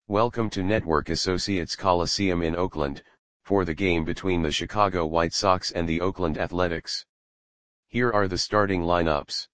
Welcome to Network Associates Coliseum in Oakland, for the game between the Chicago White Sox and the Oakland Athletics. Here are the starting lineups.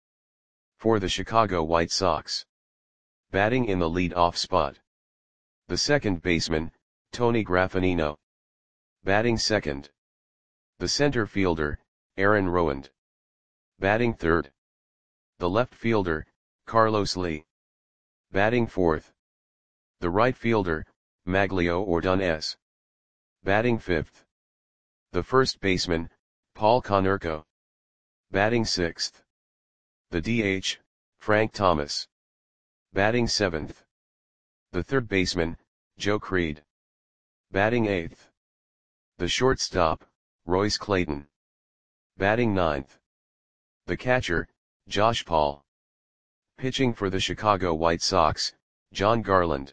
For the Chicago White Sox. Batting in the lead-off spot. The second baseman, Tony Graffagnino. Batting second. The center fielder, Aaron Rowand. Batting third. The left fielder, Carlos Lee. Batting fourth. The right fielder, Magglio Ordonez. Batting fifth. The first baseman, Paul Konerko. Batting sixth. The DH, Frank Thomas. Batting seventh. The third baseman, Joe Creed. Batting eighth. The shortstop, Royce Clayton. Batting ninth. The catcher, Josh Paul. Pitching for the Chicago White Sox, Jon Garland.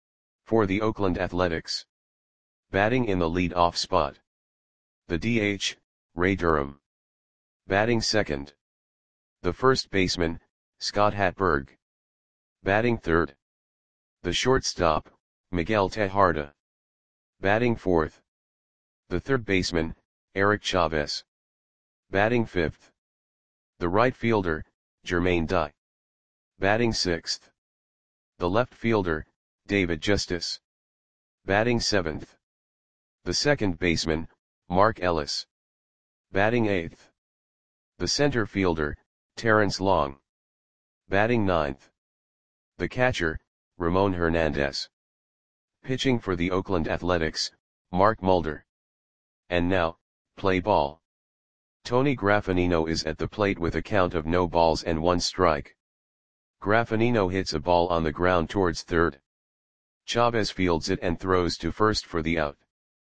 For the Oakland Athletics. Batting in the lead-off spot. The DH, Ray Durham. Batting second. The first baseman, Scott Hatteberg. Batting third. The shortstop, Miguel Tejada. Batting fourth. The third baseman, Eric Chavez. Batting fifth. The right fielder, Jermaine Dye. Batting sixth. The left fielder, David Justice. Batting seventh. The second baseman, Mark Ellis. Batting eighth. The center fielder, Terrence Long. Batting ninth. The catcher, Ramon Hernandez. Pitching for the Oakland Athletics, Mark Mulder. And now, play ball. Tony Graffagnino is at the plate with a count of no balls and one strike. Graffagnino hits a ball on the ground towards third. Chavez fields it and throws to first for the out.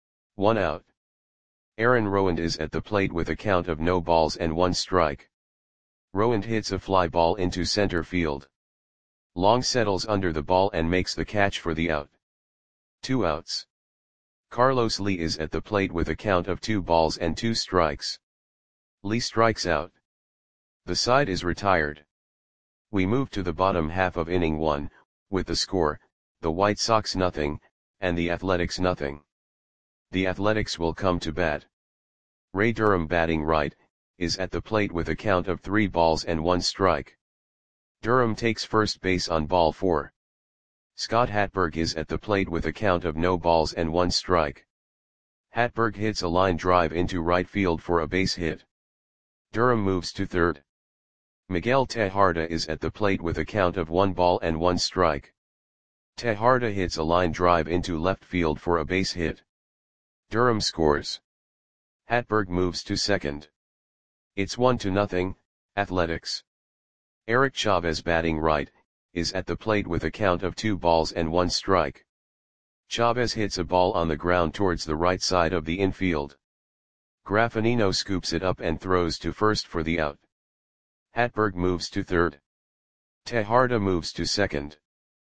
1 out. Aaron Rowand is at the plate with a count of no balls and one strike. Rowand hits a fly ball into center field. Long settles under the ball and makes the catch for the out. 2 outs. Carlos Lee is at the plate with a count of 2 balls and 2 strikes. Lee strikes out. The side is retired. We move to the bottom half of inning 1, with the score, the White Sox 0, and the Athletics 0. The Athletics will come to bat. Ray Durham, batting right, is at the plate with a count of 3 balls and 1 strike. Durham takes first base on ball 4. Scott Hatteberg is at the plate with a count of no balls and 1 strike. Hatteberg hits a line drive into right field for a base hit. Durham moves to third. Miguel Tejada is at the plate with a count of 1 ball and 1 strike. Tejada hits a line drive into left field for a base hit. Durham scores. Hatteberg moves to second. It's 1-0, Athletics. Eric Chavez, batting right, is at the plate with a count of 2 balls and 1 strike. Chavez hits a ball on the ground towards the right side of the infield. Graffagnino scoops it up and throws to first for the out. Hatteberg moves to third. Tejada moves to second.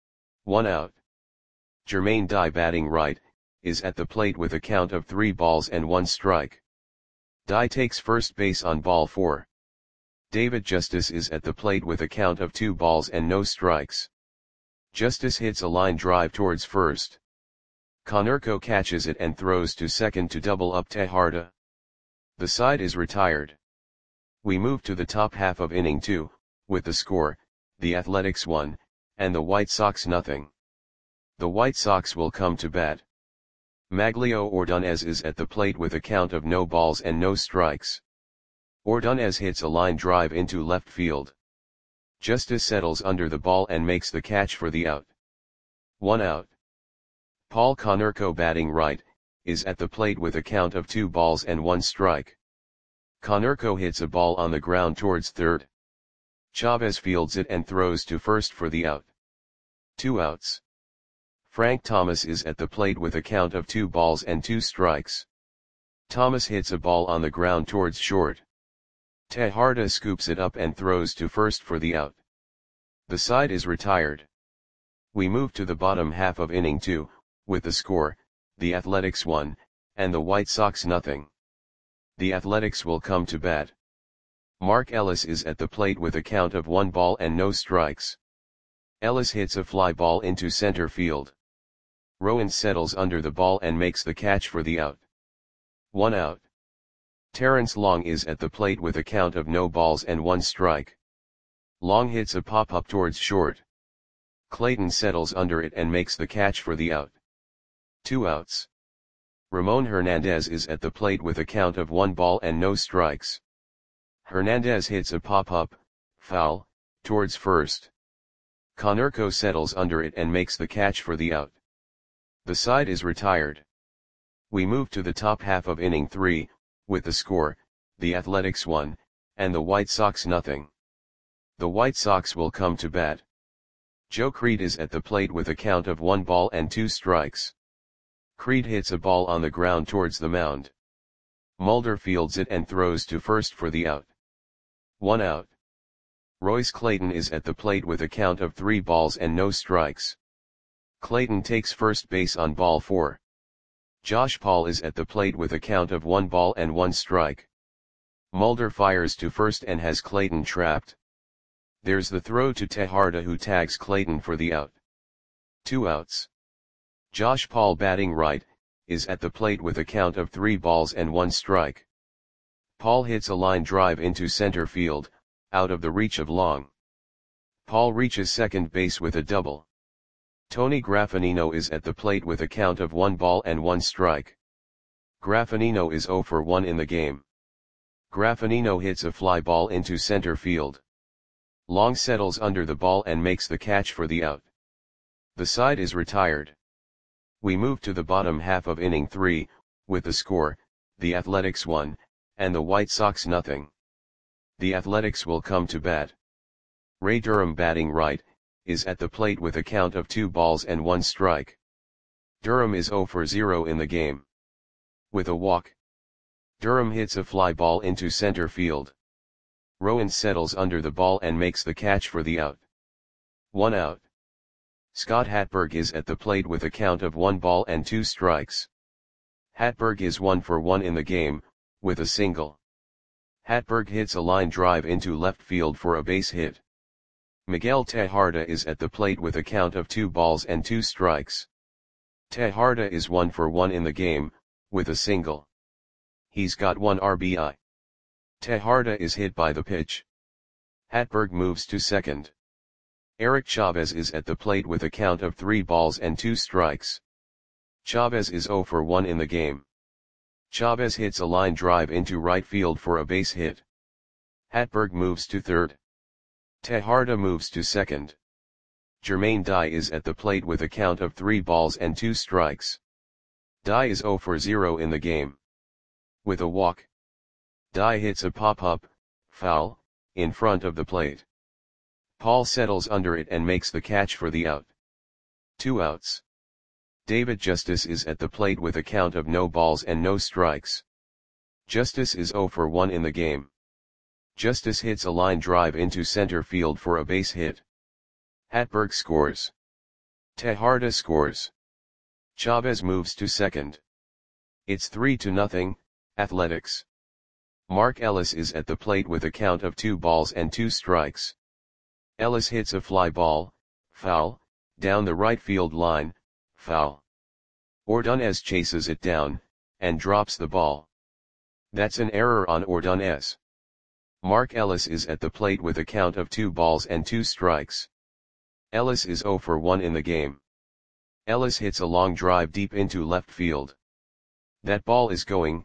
1 out. Jermaine Dye, batting right, is at the plate with a count of 3 balls and 1 strike. Dye takes first base on ball 4. David Justice is at the plate with a count of 2 balls and no strikes. Justice hits a line drive towards first. Konerko catches it and throws to second to double up Tejada. The side is retired. We move to the top half of inning 2, with the score, the Athletics 1, and the White Sox 0. The White Sox will come to bat. Magglio Ordonez is at the plate with a count of no balls and no strikes. Ordonez hits a line drive into left field. Justice settles under the ball and makes the catch for the out. 1 out. Paul Konerko, batting right, is at the plate with a count of 2 balls and 1 strike. Konerko hits a ball on the ground towards third. Chavez fields it and throws to first for the out. 2 outs. Frank Thomas is at the plate with a count of 2 balls and 2 strikes. Thomas hits a ball on the ground towards short. Tejada scoops it up and throws to first for the out. The side is retired. We move to the bottom half of inning 2, with the score, the Athletics 1, and the White Sox 0. The Athletics will come to bat. Mark Ellis is at the plate with a count of 1 ball and no strikes. Ellis hits a fly ball into center field. Rowand settles under the ball and makes the catch for the out. 1 out. Terrence Long is at the plate with a count of no balls and 1 strike. Long hits a pop-up towards short. Clayton settles under it and makes the catch for the out. 2 outs. Ramon Hernandez is at the plate with a count of 1 ball and no strikes. Hernandez hits a pop-up, foul, towards first. Konerko settles under it and makes the catch for the out. The side is retired. We move to the top half of inning 3, with the score, the Athletics 1, and the White Sox nothing. The White Sox will come to bat. Joe Creed is at the plate with a count of 1 ball and 2 strikes. Creed hits a ball on the ground towards the mound. Mulder fields it and throws to first for the out. 1 out. Royce Clayton is at the plate with a count of 3 balls and no strikes. Clayton takes first base on ball 4. Josh Paul is at the plate with a count of 1 ball and 1 strike. Mulder fires to first and has Clayton trapped. There's the throw to Tejada, who tags Clayton for the out. 2 outs. Josh Paul, batting right, is at the plate with a count of 3 balls and 1 strike. Paul hits a line drive into center field, out of the reach of Long. Paul reaches second base with a double. Tony Graffinino is at the plate with a count of 1 ball and 1 strike. Graffinino is 0 for 1 in the game. Graffinino hits a fly ball into center field. Long settles under the ball and makes the catch for the out. The side is retired. We move to the bottom half of inning 3, with the score, the Athletics 1, and the White Sox nothing. The Athletics will come to bat. Ray Durham, batting right, is at the plate with a count of 2 balls and 1 strike. Durham is 0 for 0 in the game. With a walk, Durham hits a fly ball into center field. Rowand settles under the ball and makes the catch for the out. 1 out. Scott Hatberg is at the plate with a count of 1 ball and 2 strikes. Hatberg is 1 for 1 in the game, with a single. Hatberg hits a line drive into left field for a base hit. Miguel Tejada is at the plate with a count of 2 balls and 2 strikes. Tejada is 1 for 1 in the game, with a single. He's got 1 RBI. Tejada is hit by the pitch. Hatberg moves to second. Eric Chavez is at the plate with a count of 3 balls and 2 strikes. Chavez is 0 for 1 in the game. Chavez hits a line drive into right field for a base hit. Hatberg moves to third. Tejada moves to second. Jermaine Dye is at the plate with a count of 3 balls and 2 strikes. Dye is 0 for 0 in the game. With a walk, Dye hits a pop-up, foul, in front of the plate. Paul settles under it and makes the catch for the out. 2 outs. David Justice is at the plate with a count of no balls and no strikes. Justice is 0 for 1 in the game. Justice hits a line drive into center field for a base hit. Hatberg scores. Tejada scores. Chavez moves to second. It's 3-0, Athletics. Mark Ellis is at the plate with a count of 2 balls and 2 strikes. Ellis hits a fly ball, foul, down the right field line, foul. Ordonez chases it down, and drops the ball. That's an error on Ordonez. Mark Ellis is at the plate with a count of 2 balls and 2 strikes. Ellis is 0 for 1 in the game. Ellis hits a long drive deep into left field. That ball is gone.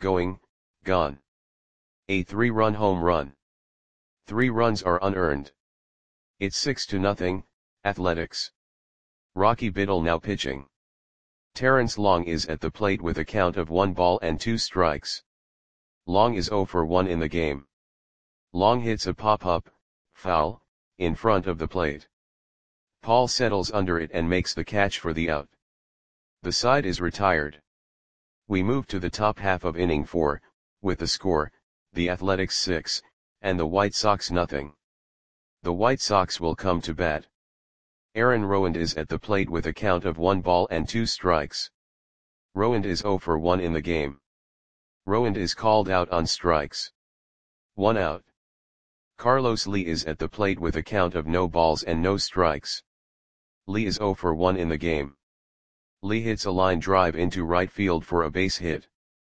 A 3-run home run. 3 runs are unearned. It's 6-0, Athletics. Rocky Biddle now pitching. Terrence Long is at the plate with a count of 1 ball and 2 strikes. Long is 0 for 1 in the game. Long hits a pop-up, foul, in front of the plate. Paul settles under it and makes the catch for the out. The side is retired. We move to the top half of inning 4, with the score, the Athletics 6, and the White Sox nothing. The White Sox will come to bat. Aaron Rowand is at the plate with a count of 1 ball and 2 strikes. Rowand is 0 for 1 in the game. Rowand is called out on strikes. 1 out. Carlos Lee is at the plate with a count of no balls and no strikes. Lee is 0 for 1 in the game. Lee hits a line drive into right field for a base hit.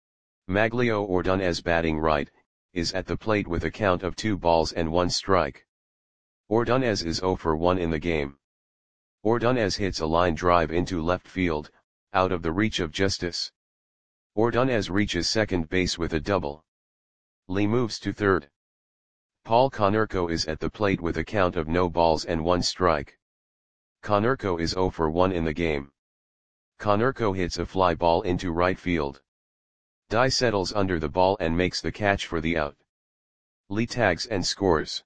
Maglio Ordonez batting right, is at the plate with a count of 2 balls and 1 strike. Ordonez is 0 for 1 in the game. Ordonez hits a line drive into left field, out of the reach of Justice. Ordonez reaches second base with a double. Lee moves to third. Paul Konerko is at the plate with a count of no balls and 1 strike. Konerko is 0 for 1 in the game. Konerko hits a fly ball into right field. Dye settles under the ball and makes the catch for the out. Lee tags and scores.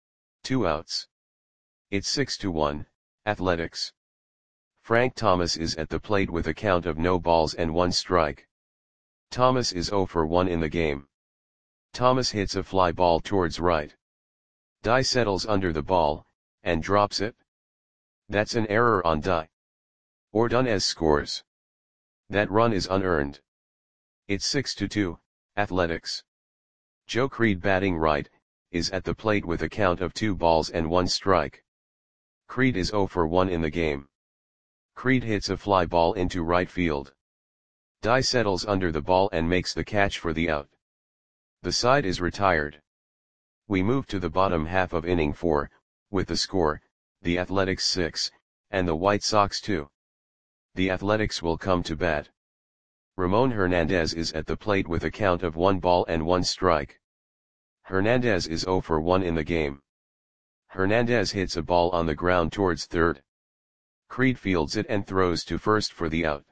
2 outs. It's 6-1, Athletics. Frank Thomas is at the plate with a count of no balls and 1 strike. Thomas is 0 for 1 in the game. Thomas hits a fly ball towards right. Dye settles under the ball, and drops it. That's an error on Dye. Ordonez scores. That run is unearned. It's 6-2, Athletics. Joe Creed batting right, is at the plate with a count of 2 balls and 1 strike. Creed is 0 for 1 in the game. Creed hits a fly ball into right field. Dye settles under the ball and makes the catch for the out. The side is retired. We move to the bottom half of inning 4, with the score, the Athletics 6, and the White Sox 2. The Athletics will come to bat. Ramon Hernandez is at the plate with a count of 1 ball and 1 strike. Hernandez is 0 for 1 in the game. Hernandez hits a ball on the ground towards third. Creed fields it and throws to first for the out.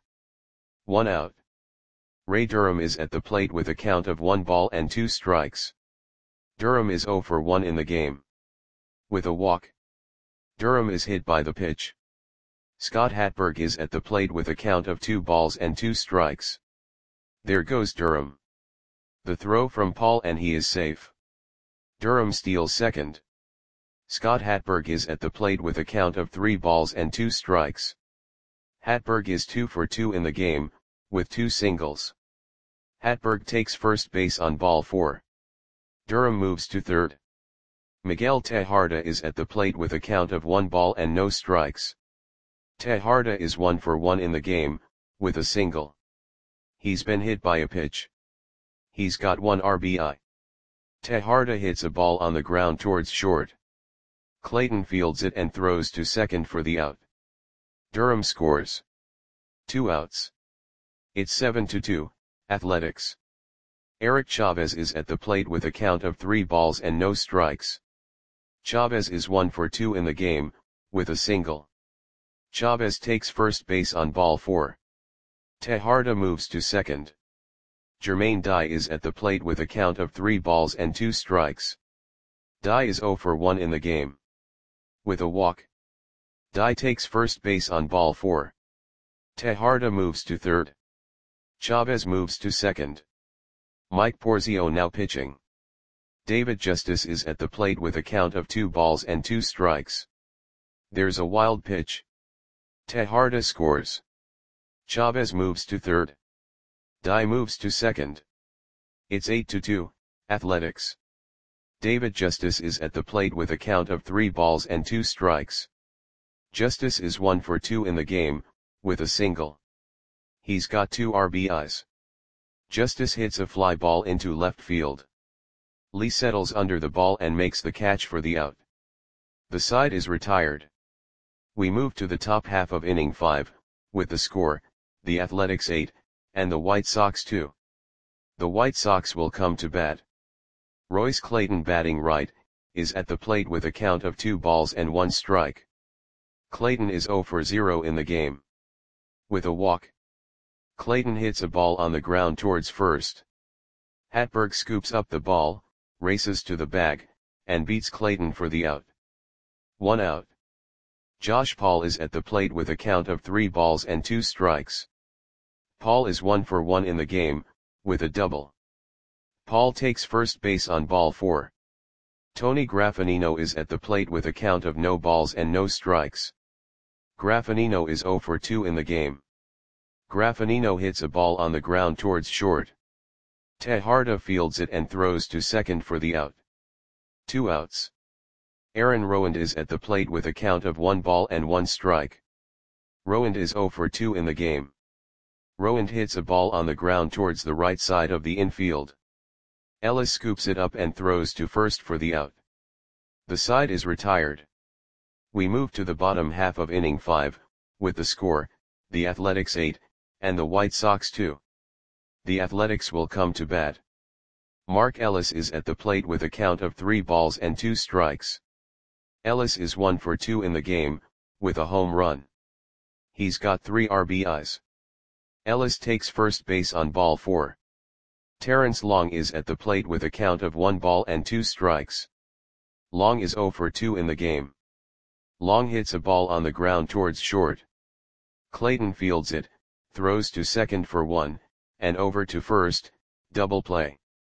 1 out. Ray Durham is at the plate with a count of 1 ball and 2 strikes. Durham is 0 for 1 in the game. With a walk. Durham is hit by the pitch. Scott Hatberg is at the plate with a count of 2 balls and 2 strikes. There goes Durham. The throw from Paul and he is safe. Durham steals second. Scott Hatberg is at the plate with a count of 3 balls and 2 strikes. Hatberg is 2 for 2 in the game, with 2 singles. Hatberg takes first base on ball 4. Durham moves to third. Miguel Tejada is at the plate with a count of 1 ball and no strikes. Tejada is 1 for 1 in the game, with a single. He's been hit by a pitch. He's got 1 RBI. Tejada hits a ball on the ground towards short. Clayton fields it and throws to second for the out. Durham scores. 2 outs. It's 7-2, Athletics. Eric Chavez is at the plate with a count of 3 balls and no strikes. Chavez is 1 for 2 in the game, with a single. Chavez takes first base on ball 4. Tejada moves to second. Jermaine Dye is at the plate with a count of 3 balls and 2 strikes. Dye is 0 for 1 in the game. With a walk. Dye takes first base on ball 4. Tejada moves to third. Chavez moves to second. Mike Porzio now pitching. David Justice is at the plate with a count of 2 balls and 2 strikes. There's a wild pitch. Tejada scores. Chavez moves to third. Dye moves to second. It's 8-2, Athletics. David Justice is at the plate with a count of 3 balls and 2 strikes. Justice is 1 for 2 in the game, with a single. He's got 2 RBIs. Justice hits a fly ball into left field. Lee settles under the ball and makes the catch for the out. The side is retired. We move to the top half of inning 5, with the score, the Athletics 8, and the White Sox 2. The White Sox will come to bat. Royce Clayton batting right, is at the plate with a count of 2 balls and 1 strike. Clayton is 0 for 0 in the game. With a walk. Clayton hits a ball on the ground towards first. Hatberg scoops up the ball, races to the bag, and beats Clayton for the out. 1 out. Josh Paul is at the plate with a count of 3 balls and 2 strikes. Paul is 1 for 1 in the game, with a double. Paul takes first base on ball 4. Tony Graffinino is at the plate with a count of no balls and no strikes. Graffinino is 0 for 2 in the game. Graffinino hits a ball on the ground towards short. Tejada fields it and throws to second for the out. 2 outs. Aaron Rowand is at the plate with a count of 1 ball and 1 strike. Rowand is 0 for 2 in the game. Rowand hits a ball on the ground towards the right side of the infield. Ellis scoops it up and throws to first for the out. The side is retired. We move to the bottom half of inning 5, with the score, the Athletics 8, and the White Sox 2. The Athletics will come to bat. Mark Ellis is at the plate with a count of 3 balls and 2 strikes. Ellis is 1 for 2 in the game, with a home run. He's got 3 RBIs. Ellis takes first base on ball 4. Terrence Long is at the plate with a count of 1 ball and 2 strikes. Long is 0 for 2 in the game. Long hits a ball on the ground towards short. Clayton fields it, throws to second for 1, and over to first, double play.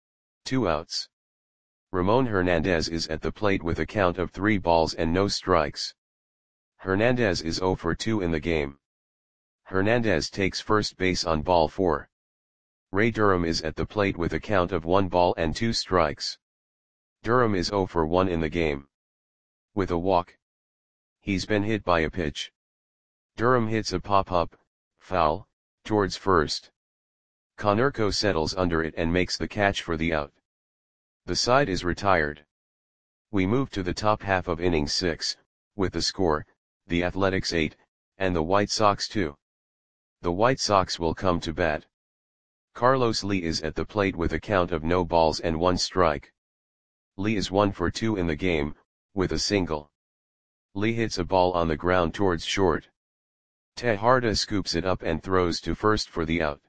2 outs. Ramon Hernandez is at the plate with a count of 3 balls and no strikes. Hernandez is 0 for 2 in the game. Hernandez takes first base on ball 4. Ray Durham is at the plate with a count of 1 ball and 2 strikes. Durham is 0 for 1 in the game. With a walk. He's been hit by a pitch. Durham hits a pop-up, foul, towards first. Konerko settles under it and makes the catch for the out. The side is retired. We move to the top half of inning 6, with the score, the Athletics 8, and the White Sox 2. The White Sox will come to bat. Carlos Lee is at the plate with a count of no balls and 1 strike. Lee is 1 for 2 in the game, with a single. Lee hits a ball on the ground towards short. Tejada scoops it up and throws to first for the out.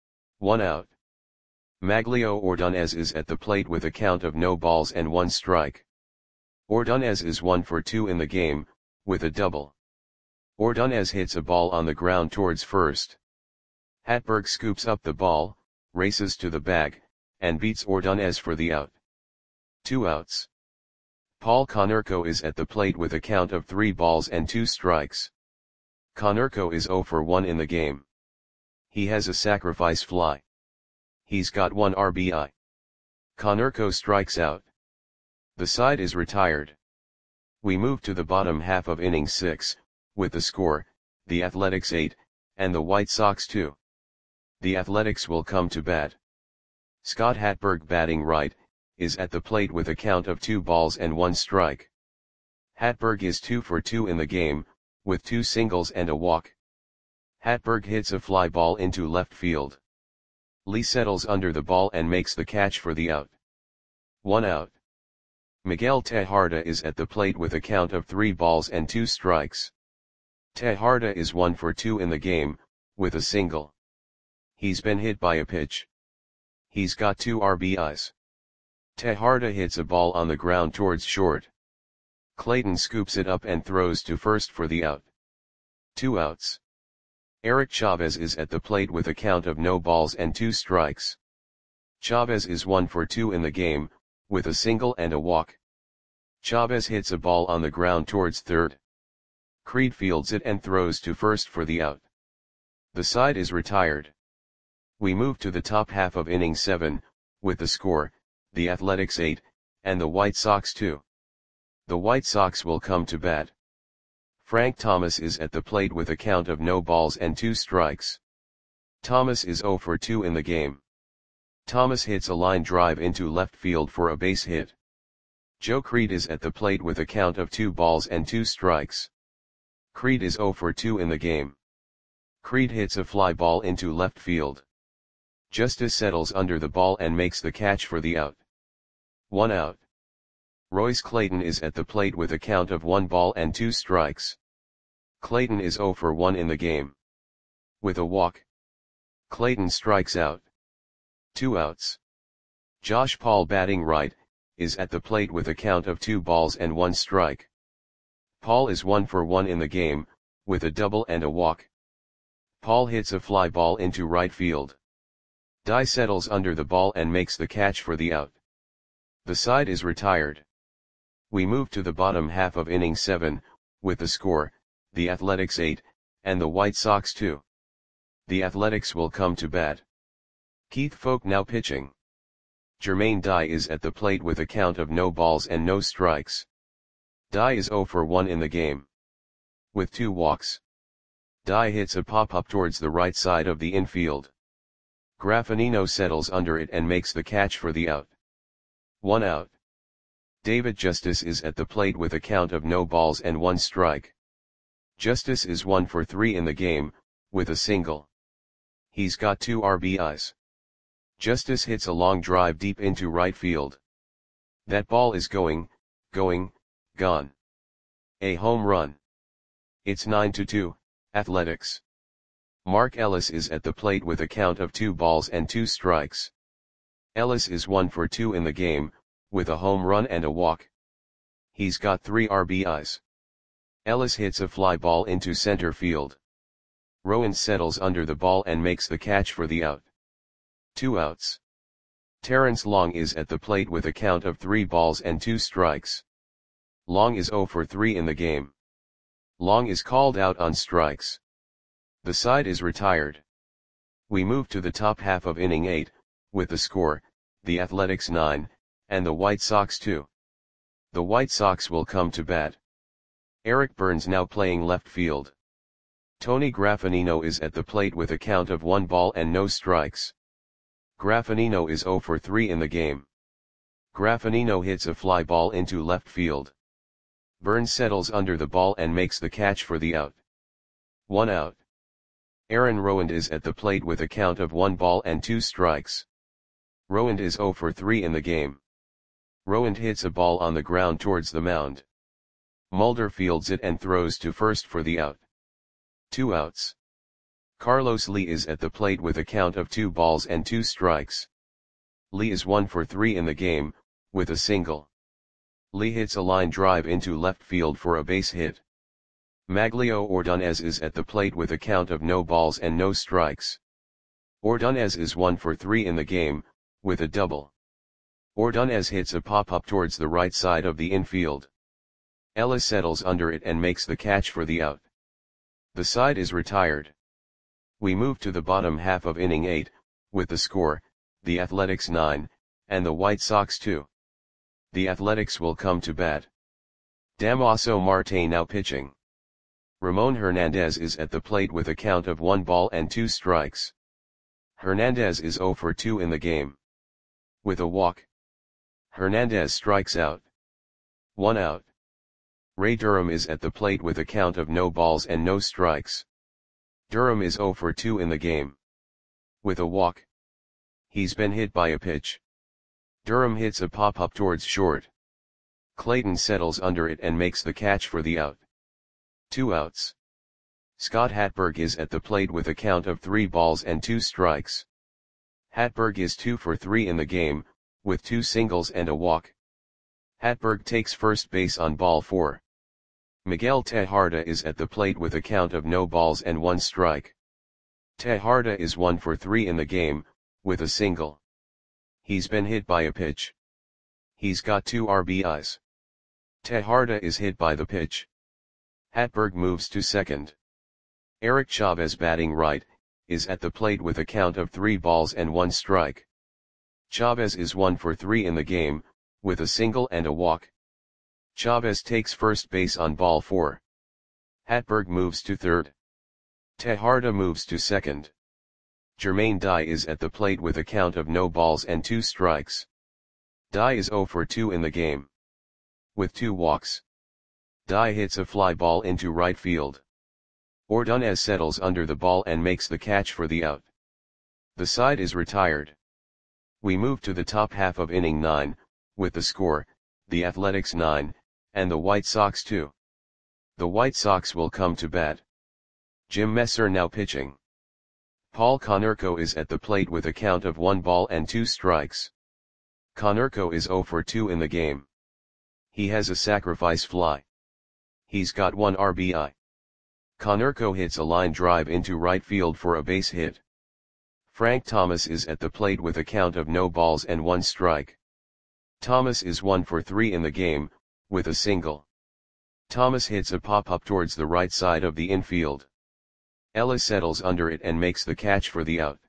1 out. Maglio Ordonez is at the plate with a count of no balls and 1 strike. Ordonez is 1 for 2 in the game, with a double. Ordonez hits a ball on the ground towards first. Hatberg scoops up the ball, races to the bag, and beats Ordonez for the out. 2 outs. Paul Konerko is at the plate with a count of 3 balls and 2 strikes. Konerko is 0 for 1 in the game. He has a sacrifice fly. He's got 1 RBI. Konerko strikes out. The side is retired. We move to the bottom half of inning 6, with the score, the Athletics 8, and the White Sox 2. The Athletics will come to bat. Scott Hatberg, batting right, is at the plate with a count of 2 balls and 1 strike. Hatberg is 2 for 2 in the game, with 2 singles and a walk. Hatberg hits a fly ball into left field. Lee settles under the ball and makes the catch for the out. 1 out. Miguel Tejada is at the plate with a count of 3 balls and 2 strikes. Tejada is 1 for 2 in the game, with a single. He's been hit by a pitch. He's got 2 RBIs. Tejada hits a ball on the ground towards short. Clayton scoops it up and throws to first for the out. 2 outs. Eric Chavez is at the plate with a count of no balls and 2 strikes. Chavez is 1 for 2 in the game, with a single and a walk. Chavez hits a ball on the ground towards third. Creed fields it and throws to first for the out. The side is retired. We move to the top half of inning 7, with the score, the Athletics 8, and the White Sox 2. The White Sox will come to bat. Frank Thomas is at the plate with a count of no balls and 2 strikes. Thomas is 0 for 2 in the game. Thomas hits a line drive into left field for a base hit. Joe Creed is at the plate with a count of 2 balls and 2 strikes. Creed is 0 for 2 in the game. Creed hits a fly ball into left field. Justice settles under the ball and makes the catch for the out. 1 out. Royce Clayton is at the plate with a count of 1 ball and 2 strikes. Clayton is 0 for 1 in the game. With a walk. Clayton strikes out. 2 outs. Josh Paul, batting right, is at the plate with a count of 2 balls and 1 strike. Paul is 1 for 1 in the game, with a double and a walk. Paul hits a fly ball into right field. Dye settles under the ball and makes the catch for the out. The side is retired. We move to the bottom half of inning 7, with the score, the Athletics 8, and the White Sox 2. The Athletics will come to bat. Keith Foulke now pitching. Jermaine Dye is at the plate with a count of no balls and no strikes. Dye is 0 for 1 in the game. With 2 walks. Dye hits a pop-up towards the right side of the infield. Graffinino settles under it and makes the catch for the out. 1 out. David Justice is at the plate with a count of no balls and 1 strike. Justice is 1 for 3 in the game, with a single. He's got 2 RBIs. Justice hits a long drive deep into right field. That ball is going, gone. A home run. It's 9-2, Athletics. Mark Ellis is at the plate with a count of 2 balls and 2 strikes. Ellis is 1 for 2 in the game, with a home run and a walk. He's got 3 RBIs. Ellis hits a fly ball into center field. Rowan settles under the ball and makes the catch for the out. 2 outs. Terrence Long is at the plate with a count of 3 balls and 2 strikes. Long is 0 for 3 in the game. Long is called out on strikes. The side is retired. We move to the top half of inning 8, with the score, the Athletics 9, and the White Sox 2. The White Sox will come to bat. Eric Burns now playing left field. Tony Graffinino is at the plate with a count of 1 ball and no strikes. Graffinino is 0 for 3 in the game. Graffinino hits a fly ball into left field. Burns settles under the ball and makes the catch for the out. 1 out. Aaron Rowand is at the plate with a count of 1 ball and 2 strikes. Rowand is 0 for 3 in the game. Rowand hits a ball on the ground towards the mound. Mulder fields it and throws to first for the out. 2 outs. Carlos Lee is at the plate with a count of 2 balls and 2 strikes. Lee is 1 for 3 in the game, with a single. Lee hits a line drive into left field for a base hit. Maglio Ordonez is at the plate with a count of no balls and no strikes. Ordonez is 1 for 3 in the game, with a double. Ordonez hits a pop-up towards the right side of the infield. Ellis settles under it and makes the catch for the out. The side is retired. We move to the bottom half of inning 8, with the score, the Athletics 9, and the White Sox 2. The Athletics will come to bat. Damaso Marte now pitching. Ramon Hernandez is at the plate with a count of 1 ball and 2 strikes. Hernandez is 0 for 2 in the game. With a walk. Hernandez strikes out. 1 out. Ray Durham is at the plate with a count of no balls and no strikes. Durham is 0 for 2 in the game. With a walk. He's been hit by a pitch. Durham hits a pop-up towards short. Clayton settles under it and makes the catch for the out. 2 outs. Scott Hatberg is at the plate with a count of 3 balls and 2 strikes. Hatberg is 2 for 3 in the game, with 2 singles and a walk. Hatberg takes first base on ball 4. Miguel Tejada is at the plate with a count of no balls and 1 strike. Tejada is 1 for 3 in the game, with a single. He's been hit by a pitch. He's got 2 RBIs. Tejada is hit by the pitch. Hatberg moves to second. Eric Chavez batting right, is at the plate with a count of 3 balls and 1 strike. Chavez is 1 for 3 in the game, with a single and a walk. Chavez takes first base on ball 4. Hatberg moves to third. Tejada moves to second. Jermaine Dye is at the plate with a count of no balls and 2 strikes. Dye is 0 for 2 in the game. With 2 walks. Dye hits a fly ball into right field. Ordonez settles under the ball and makes the catch for the out. The side is retired. We move to the top half of inning 9, with the score, the Athletics 9, and the White Sox 2. The White Sox will come to bat. Jim Messer now pitching. Paul Konerko is at the plate with a count of 1 ball and 2 strikes. Konerko is 0 for 2 in the game. He has a sacrifice fly. He's got 1 RBI. Konerko hits a line drive into right field for a base hit. Frank Thomas is at the plate with a count of no balls and 1 strike. Thomas is 1 for 3 in the game, with a single. Thomas hits a pop-up towards the right side of the infield. Ellis settles under it and makes the catch for the out.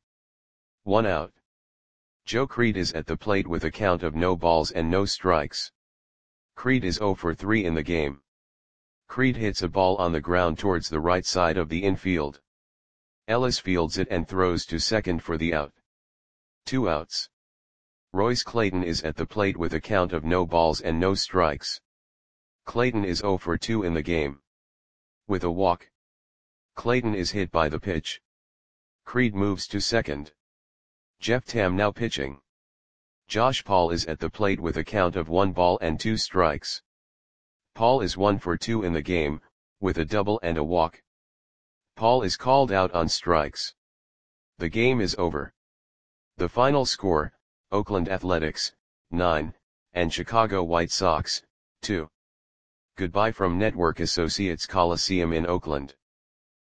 1 out. Joe Creed is at the plate with a count of no balls and no strikes. Creed is 0 for 3 in the game. Creed hits a ball on the ground towards the right side of the infield. Ellis fields it and throws to second for the out. 2 outs. Royce Clayton is at the plate with a count of no balls and no strikes. Clayton is 0 for 2 in the game. With a walk, Clayton is hit by the pitch. Creed moves to second. Jeff Tam now pitching. Josh Paul is at the plate with a count of 1 ball and 2 strikes. Paul is 1 for 2 in the game, with a double and a walk. Paul is called out on strikes. The game is over. The final score, Oakland Athletics, 9, and Chicago White Sox, 2. Goodbye from Network Associates Coliseum in Oakland.